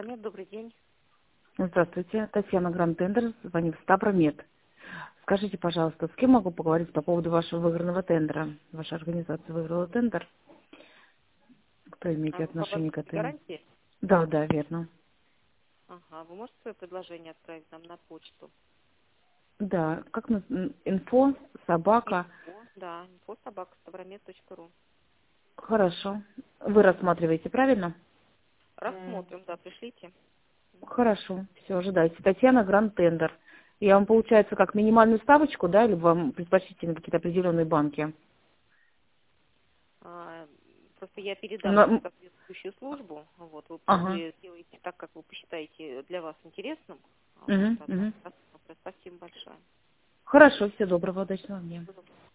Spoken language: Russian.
Нет, добрый день. Здравствуйте, Татьяна Гранд-тендер, звоню в Ставромед. Скажите, пожалуйста, с кем могу поговорить по поводу вашего выигранного тендера? Ваша организация выиграла тендер. Кто имеет А вы по отношение к банковской этому? гарантии? Да, да, верно. Ага, вы можете свое предложение отправить нам на почту? Да, как инфо, собака. Info, да, info@stavromed.ru. Хорошо. Вы рассматриваете, правильно? Рассмотрим, да, пришлите. Хорошо, все, ожидайте. Татьяна Гранд-тендер. Я вам, получается, как минимальную ставочку, да, или вам предпочтительны какие-то определенные банки? А, просто я передам это в Ну, соответствующую службу. Вот, ага. вы делаете так, как вы посчитаете для вас интересным. Вот, Угу, угу. спасибо большое. Хорошо, всего доброго, удачного дня.